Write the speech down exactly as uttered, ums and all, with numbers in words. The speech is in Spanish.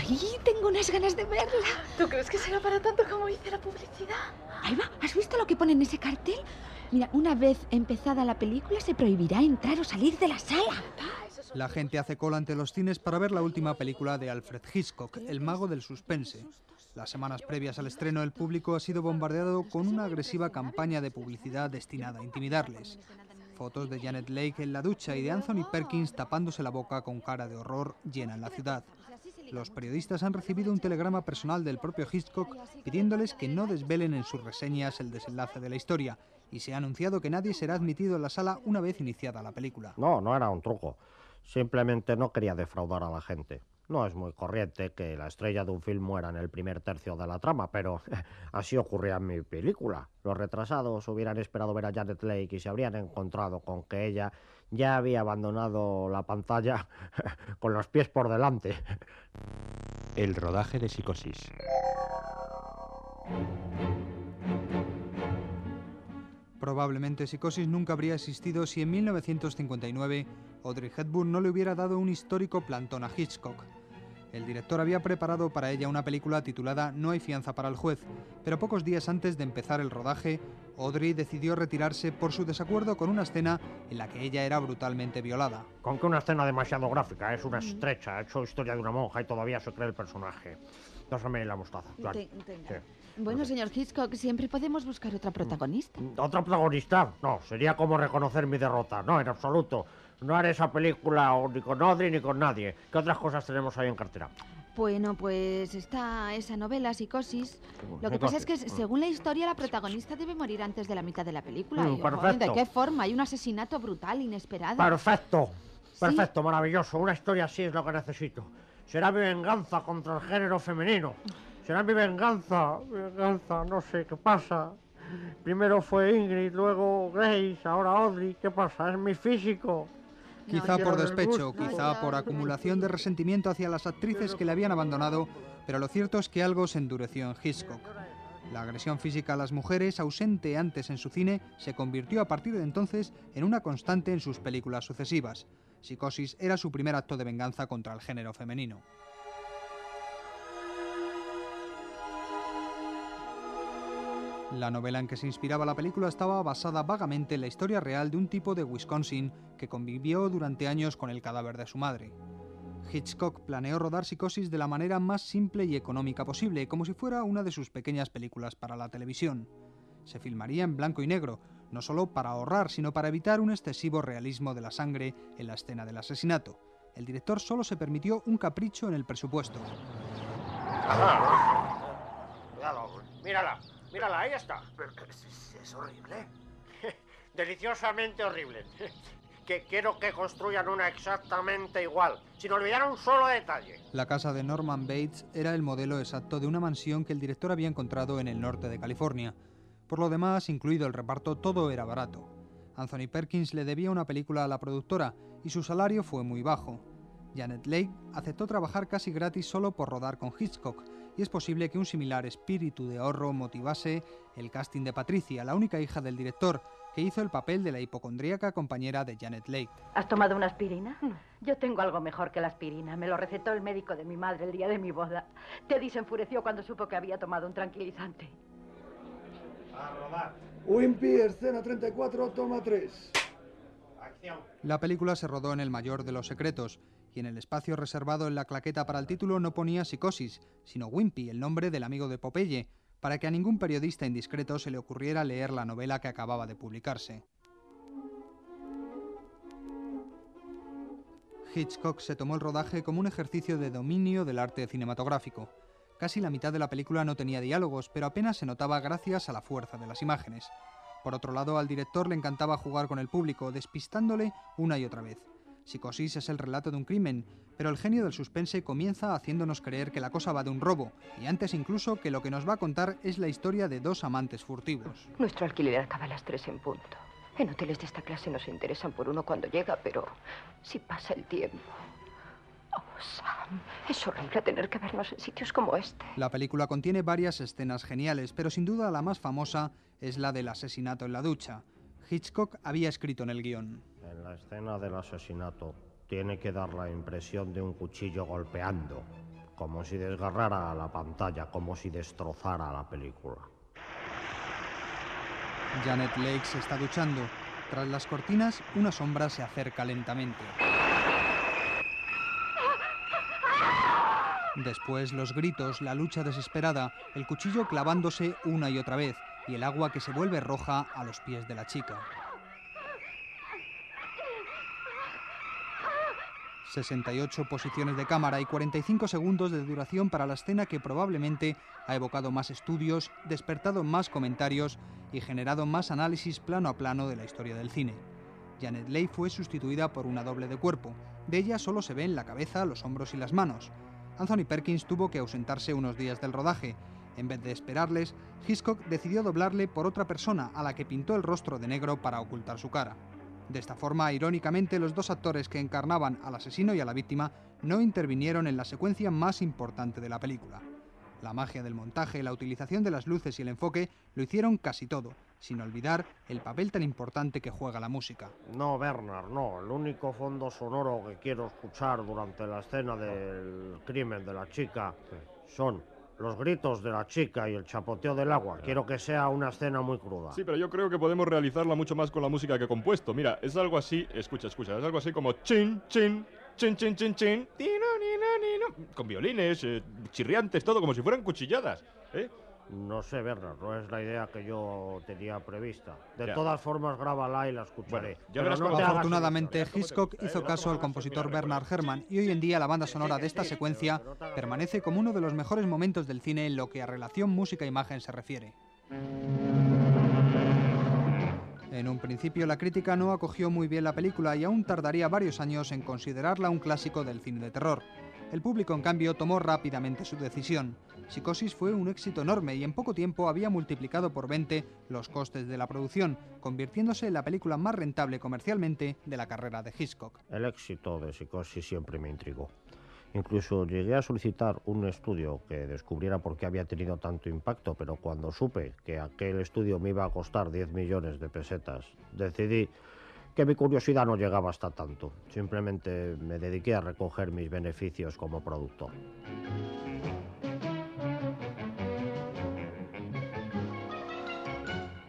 ¡Ay, tengo unas ganas de verla! ¿Tú crees que será para tanto como dice la publicidad? Ahí va, ¿has visto lo que pone en ese cartel? Mira, una vez empezada la película se prohibirá entrar o salir de la sala. La gente hace cola ante los cines para ver la última película de Alfred Hitchcock, El mago del suspense. Las semanas previas al estreno, el público ha sido bombardeado con una agresiva campaña de publicidad destinada a intimidarles. Fotos de Janet Leigh en la ducha y de Anthony Perkins tapándose la boca con cara de horror llenan la ciudad. Los periodistas han recibido un telegrama personal del propio Hitchcock pidiéndoles que no desvelen en sus reseñas el desenlace de la historia, y se ha anunciado que nadie será admitido en la sala una vez iniciada la película. No, no era un truco. Simplemente no quería defraudar a la gente. No es muy corriente que la estrella de un film muera en el primer tercio de la trama, pero así ocurría en mi película. Los retrasados hubieran esperado ver a Janet Leigh y se habrían encontrado con que ella ya había abandonado la pantalla con los pies por delante. El rodaje de Psicosis. Probablemente Psicosis nunca habría existido si en mil novecientos cincuenta y nueve Audrey Hepburn no le hubiera dado un histórico plantón a Hitchcock. El director había preparado para ella una película titulada No hay fianza para el juez, pero pocos días antes de empezar el rodaje, Audrey decidió retirarse por su desacuerdo con una escena en la que ella era brutalmente violada. Con que una escena demasiado gráfica, es una estrecha, ha hecho historia de una monja y todavía se cree el personaje. Dásame la mostaza, Joan. Ten- tenga. Sí. Bueno, señor Hitchcock, siempre podemos buscar otra protagonista. ¿Otra protagonista? No, sería como reconocer mi derrota. No, en absoluto. No haré esa película ni con Audrey ni con nadie. ¿Qué otras cosas tenemos ahí en cartera? Bueno, pues está esa novela, Psicosis. Lo que pasa es que, según la historia, la protagonista debe morir antes de la mitad de la película. Mm, Y, ojo, perfecto. ¿de qué forma? Hay un asesinato brutal, inesperado. Perfecto. Sí. Perfecto, maravilloso. Una historia así es lo que necesito. Será mi venganza contra el género femenino. Será mi venganza. Mi venganza, no sé qué pasa. Primero fue Ingrid, luego Grace, ahora Audrey. ¿Qué pasa? Es mi físico. Quizá No, por quiero despecho, disgusto. quizá por acumulación de resentimiento hacia las actrices que le habían abandonado, pero lo cierto es que algo se endureció en Hitchcock. La agresión física a las mujeres, ausente antes en su cine, se convirtió a partir de entonces en una constante en sus películas sucesivas. Psicosis era su primer acto de venganza contra el género femenino. La novela en que se inspiraba la película estaba basada vagamente en la historia real de un tipo de Wisconsin que convivió durante años con el cadáver de su madre. Hitchcock planeó rodar Psicosis de la manera más simple y económica posible, como si fuera una de sus pequeñas películas para la televisión. Se filmaría en blanco y negro, no solo para ahorrar, sino para evitar un excesivo realismo de la sangre en la escena del asesinato. El director solo se permitió un capricho en el presupuesto. Cuidado, mírala. Mírala, ahí está. Pero que es, es horrible. Deliciosamente horrible. Que quiero que construyan una exactamente igual, sin olvidar un solo detalle. La casa de Norman Bates era el modelo exacto de una mansión que el director había encontrado en el norte de California. Por lo demás, incluido el reparto, todo era barato. Anthony Perkins le debía una película a la productora y su salario fue muy bajo. Janet Leigh aceptó trabajar casi gratis solo por rodar con Hitchcock, y es posible que un similar espíritu de ahorro motivase el casting de Patricia, la única hija del director, que hizo el papel de la hipocondríaca compañera de Janet Leigh. ¿Has tomado una aspirina? Yo tengo algo mejor que la aspirina. Me lo recetó el médico de mi madre el día de mi boda. Teddy se enfureció cuando supo que había tomado un tranquilizante. A rodar. Wimpy, escena treinta y cuatro, toma tres. Acción. La película se rodó en el mayor de los secretos, y en el espacio reservado en la claqueta para el título no ponía Psicosis, sino Wimpy, el nombre del amigo de Popeye, para que a ningún periodista indiscreto se le ocurriera leer la novela que acababa de publicarse. Hitchcock se tomó el rodaje como un ejercicio de dominio del arte cinematográfico. Casi la mitad de la película no tenía diálogos, pero apenas se notaba gracias a la fuerza de las imágenes. Por otro lado, al director le encantaba jugar con el público, despistándole una y otra vez. Psicosis es el relato de un crimen, pero el genio del suspense comienza haciéndonos creer que la cosa va de un robo, y antes incluso que lo que nos va a contar es la historia de dos amantes furtivos. Nuestro alquiler acaba a las tres en punto. En hoteles de esta clase nos interesan por uno cuando llega, pero si pasa el tiempo... Oh, Sam, es horrible tener que vernos en sitios como este. La película contiene varias escenas geniales, pero sin duda la más famosa es la del asesinato en la ducha. Hitchcock había escrito en el guión: En la escena del asesinato tiene que dar la impresión de un cuchillo golpeando. como si desgarrara la pantalla, como si destrozara la película. Janet Leigh se está duchando. Tras las cortinas, una sombra se acerca lentamente. Después, los gritos, la lucha desesperada, el cuchillo clavándose una y otra vez y el agua que se vuelve roja a los pies de la chica. sesenta y ocho posiciones de cámara y cuarenta y cinco segundos de duración para la escena que probablemente ha evocado más estudios, despertado más comentarios y generado más análisis plano a plano de la historia del cine. Janet Leigh fue sustituida por una doble de cuerpo. De ella solo se ven la cabeza, los hombros y las manos. Anthony Perkins tuvo que ausentarse unos días del rodaje. En vez de esperarles, Hitchcock decidió doblarle por otra persona a la que pintó el rostro de negro para ocultar su cara. De esta forma, irónicamente, los dos actores que encarnaban al asesino y a la víctima no intervinieron en la secuencia más importante de la película. La magia del montaje, la utilización de las luces y el enfoque lo hicieron casi todo, sin olvidar el papel tan importante que juega la música. No, Bernard, no. El único fondo sonoro que quiero escuchar durante la escena del crimen de la chica son los gritos de la chica y el chapoteo del agua. Quiero que sea una escena muy cruda. Sí, pero yo creo que podemos realizarla mucho más con la música que he compuesto. Mira, es algo así, escucha, escucha, es algo así como chin, chin, chin, chin, chin, chin, tino, nino, nino, con violines, eh, chirriantes, todo como si fueran cuchilladas, ¿eh? No sé, Bernard, no es la idea que yo tenía prevista. De Ya. todas formas, grábala y la escucharé. Bueno, ya Pero verás no cómo- te hagas Afortunadamente, ilusiones. Hitchcock hizo caso al compositor Bernard Herrmann y hoy en día la banda sonora de esta secuencia permanece como uno de los mejores momentos del cine en lo que a relación música-imagen se refiere. En un principio la crítica no acogió muy bien la película y aún tardaría varios años en considerarla un clásico del cine de terror. El público, en cambio, tomó rápidamente su decisión. Psicosis fue un éxito enorme y en poco tiempo había multiplicado por veinte los costes de la producción, convirtiéndose en la película más rentable comercialmente de la carrera de Hitchcock. El éxito de Psicosis siempre me intrigó. Incluso llegué a solicitar un estudio que descubriera por qué había tenido tanto impacto, pero cuando supe que aquel estudio me iba a costar diez millones de pesetas, decidí que mi curiosidad no llegaba hasta tanto. Simplemente me dediqué a recoger mis beneficios como productor.